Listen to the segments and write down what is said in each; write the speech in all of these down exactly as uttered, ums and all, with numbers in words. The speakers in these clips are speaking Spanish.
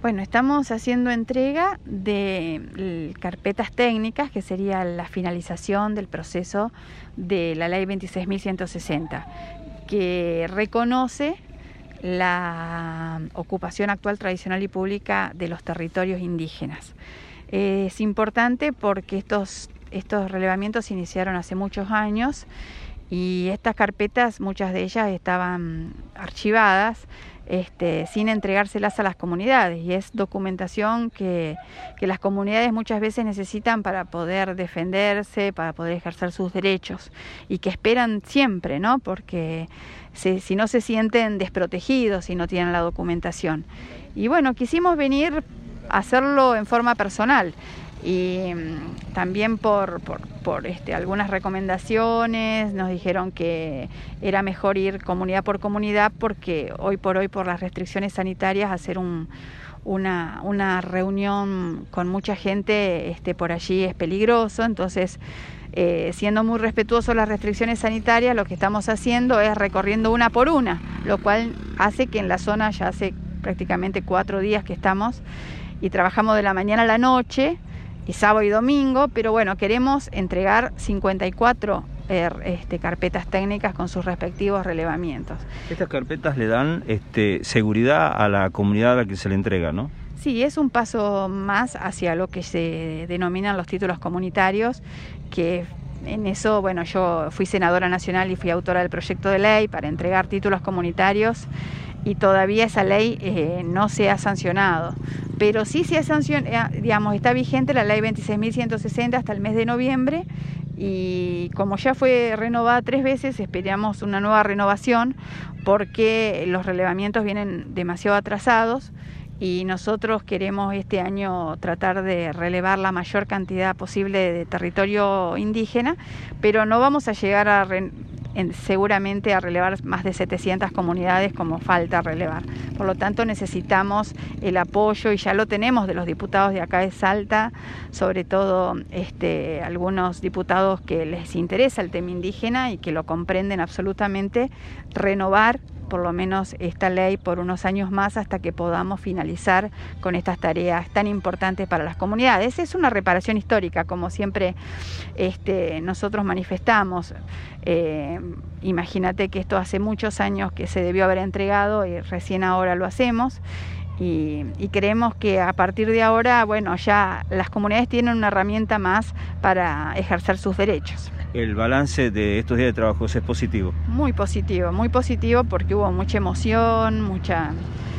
Bueno, estamos haciendo entrega de carpetas técnicas, que sería la finalización del proceso de la ley veintiséis mil ciento sesenta, que reconoce la ocupación actual, tradicional y pública de los territorios indígenas. Es importante porque estos, estos relevamientos se iniciaron hace muchos años y estas carpetas, muchas de ellas estaban archivadas, Este, sin entregárselas a las comunidades, y es documentación que, que las comunidades muchas veces necesitan para poder defenderse, para poder ejercer sus derechos, y que esperan siempre, ¿no? Porque se, si no se sienten desprotegidos si no tienen la documentación. Y bueno, quisimos venir a hacerlo en forma personal, y mmm, también por, por, por este, algunas recomendaciones nos dijeron que era mejor ir comunidad por comunidad, porque hoy por hoy, por las restricciones sanitarias, hacer un, una, una reunión con mucha gente este, por allí es peligroso. Entonces, eh, siendo muy respetuosos las restricciones sanitarias, lo que estamos haciendo es recorriendo una por una, lo cual hace que en la zona ya hace prácticamente cuatro días que estamos y trabajamos de la mañana a la noche, y sábado y domingo, pero bueno, queremos entregar cincuenta y cuatro eh, este, carpetas técnicas con sus respectivos relevamientos. Estas carpetas le dan este, seguridad a la comunidad a la que se le entrega, ¿no? Sí, es un paso más hacia lo que se denominan los títulos comunitarios, que en eso, bueno, yo fui senadora nacional y fui autora del proyecto de ley para entregar títulos comunitarios, y todavía esa ley eh, no se ha sancionado, pero sí se ha sancionado, digamos, está vigente la ley veintiséis mil ciento sesenta hasta el mes de noviembre, y como ya fue renovada tres veces, esperamos una nueva renovación porque los relevamientos vienen demasiado atrasados, y nosotros queremos este año tratar de relevar la mayor cantidad posible de territorio indígena, pero no vamos a llegar a re En, seguramente a relevar más de setecientas comunidades como falta relevar. Por lo tanto, necesitamos el apoyo, y ya lo tenemos, de los diputados de acá de Salta, sobre todo este, algunos diputados que les interesa el tema indígena y que lo comprenden absolutamente, renovar por lo menos esta ley por unos años más hasta que podamos finalizar con estas tareas tan importantes para las comunidades. Es una reparación histórica, como siempre este, nosotros manifestamos. Eh, imagínate que esto hace muchos años que se debió haber entregado y recién ahora lo hacemos. Y, y creemos que a partir de ahora, bueno, ya las comunidades tienen una herramienta más para ejercer sus derechos. ¿El balance de estos días de trabajo es positivo? Muy positivo, muy positivo, porque hubo mucha emoción, mucha,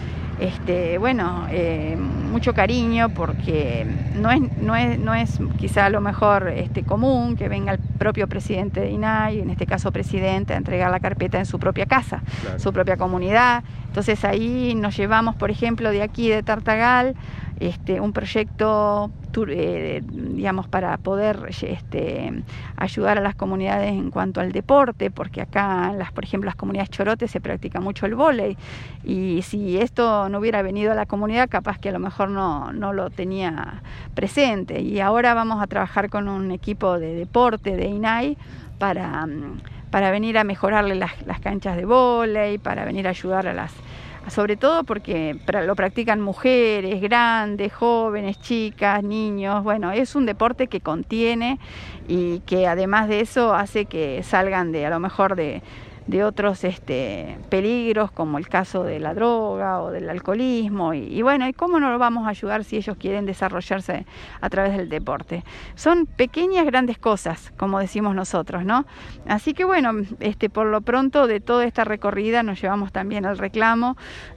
este, bueno, eh, mucho cariño, porque no es, no es, no es quizá lo mejor este, común que venga el propio presidente de I N A I, en este caso presidente, a entregar la carpeta en su propia casa, claro, su propia comunidad. Entonces ahí nos llevamos, por ejemplo, de aquí de Tartagal, este, un proyecto eh, digamos, para poder este, ayudar a las comunidades en cuanto al deporte, porque acá, en las, por ejemplo, las comunidades chorotes se practica mucho el vóley, y si esto no hubiera venido a la comunidad, capaz que a lo mejor no, no lo tenía presente. Y ahora vamos a trabajar con un equipo de deporte de I N A I para, para venir a mejorarle las, las canchas de vóley, para venir a ayudar a las, sobre todo porque lo practican mujeres, grandes, jóvenes, chicas, niños. Bueno, es un deporte que contiene y que además de eso hace que salgan de, a lo mejor de, de otros este, peligros, como el caso de la droga o del alcoholismo, y, y bueno, ¿y cómo no lo vamos a ayudar si ellos quieren desarrollarse a través del deporte? Son pequeñas, grandes cosas, como decimos nosotros, ¿no? Así que bueno, este, por lo pronto de toda esta recorrida nos llevamos también el reclamo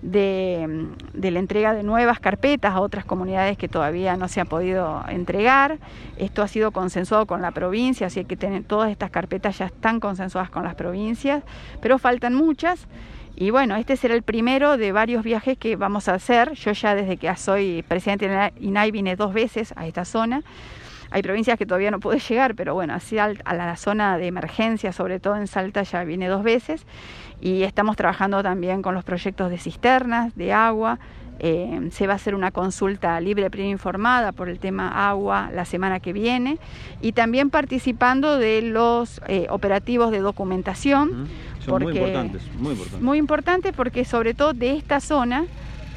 de, de la entrega de nuevas carpetas a otras comunidades que todavía no se ha podido entregar. Esto ha sido consensuado con la provincia, así que tener, todas estas carpetas ya están consensuadas con las provincias, pero faltan muchas. Y bueno, este será el primero de varios viajes que vamos a hacer. Yo ya desde que soy presidente de I N A I vine dos veces a esta zona. Hay provincias que todavía no pude llegar, pero bueno, así a la zona de emergencia, sobre todo en Salta, ya vine dos veces. Y estamos trabajando también con los proyectos de cisternas, de agua. Eh, se va a hacer una consulta libre preinformada por el tema agua la semana que viene, y también participando de los eh, operativos de documentación. Uh-huh. Son porque, muy importantes, muy importantes. Muy importantes porque sobre todo de esta zona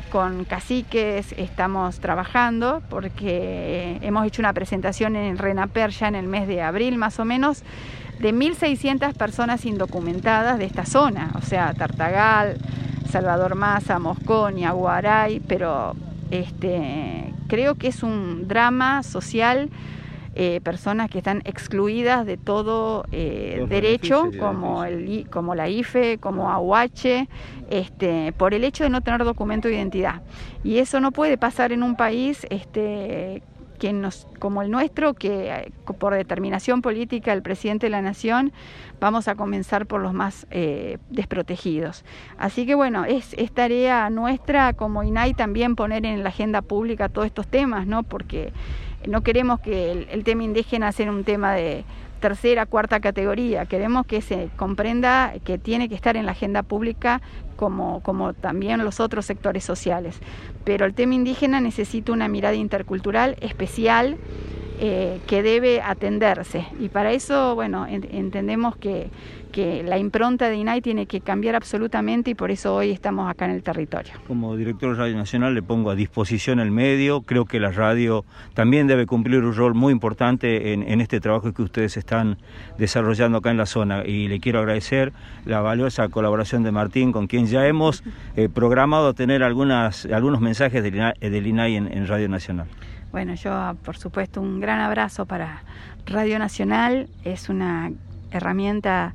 con caciques estamos trabajando porque hemos hecho una presentación en el RENAPER ya en el mes de abril más o menos, de mil seiscientas personas indocumentadas de esta zona, o sea, Tartagal, Salvador Maza, Mosconi, Aguaray, pero este, creo que es un drama social, eh, personas que están excluidas de todo eh, derecho, como, el, como la I F E, como Ahuache, este, por el hecho de no tener documento de identidad. Y eso no puede pasar en un país este, que nos, como el nuestro, que por determinación política el presidente de la Nación vamos a comenzar por los más eh, desprotegidos. Así que bueno, es, es tarea nuestra como I N A I también poner en la agenda pública todos estos temas, ¿no? Porque no queremos que el, el tema indígena sea un tema de tercera, cuarta categoría. Queremos que se comprenda que tiene que estar en la agenda pública como, como también los otros sectores sociales. Pero el tema indígena necesita una mirada intercultural especial eh, que debe atenderse. Y para eso, bueno, en, entendemos que, que la impronta de I N A I tiene que cambiar absolutamente y por eso hoy estamos acá en el territorio. Como director de Radio Nacional le pongo a disposición el medio. Creo que la radio también debe cumplir un rol muy importante en, en este trabajo que ustedes están desarrollando acá en la zona. Y le quiero agradecer la valiosa colaboración de Martín, con quien ya hemos eh, programado tener algunas, algunos mensajes del I N A I, del I N A I en, en Radio Nacional. Bueno, yo por supuesto un gran abrazo para Radio Nacional. Es una herramienta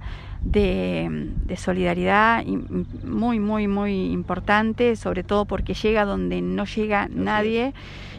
de, de solidaridad muy, muy, muy importante, sobre todo porque llega donde no llega nadie.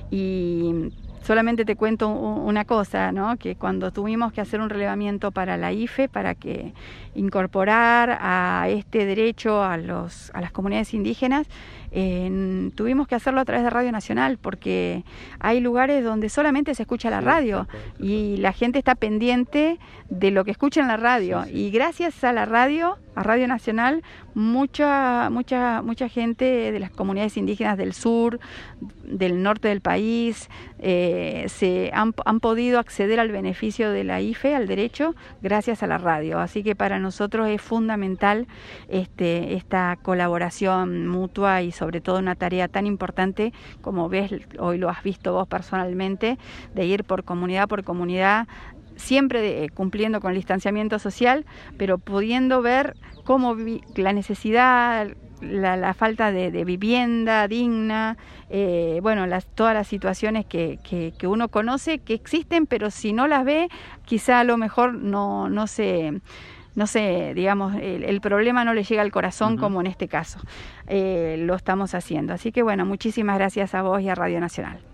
Y solamente te cuento una cosa, ¿no? Que cuando tuvimos que hacer un relevamiento para la I F E, para que incorporar a este derecho a, los, a las comunidades indígenas, eh, tuvimos que hacerlo a través de Radio Nacional, porque hay lugares donde solamente se escucha la radio y la gente está pendiente de lo que escucha en la radio. Y gracias a la radio, a Radio Nacional, mucha, mucha, mucha gente de las comunidades indígenas del sur, del norte del país, eh, se han, han podido acceder al beneficio de la I F E, al derecho, gracias a la radio. Así que para nosotros es fundamental este, esta colaboración mutua y sobre todo una tarea tan importante como ves, hoy lo has visto vos personalmente, de ir por comunidad por comunidad, siempre de, eh, cumpliendo con el distanciamiento social, pero pudiendo ver cómo vi, la necesidad, la, la falta de, de vivienda digna, eh, bueno, las, todas las situaciones que, que, que uno conoce que existen, pero si no las ve, quizá a lo mejor no, no se... no sé, digamos, el, el problema no le llega al corazón uh-huh. como en este caso. Eh, lo estamos haciendo. Así que bueno, muchísimas gracias a vos y a Radio Nacional.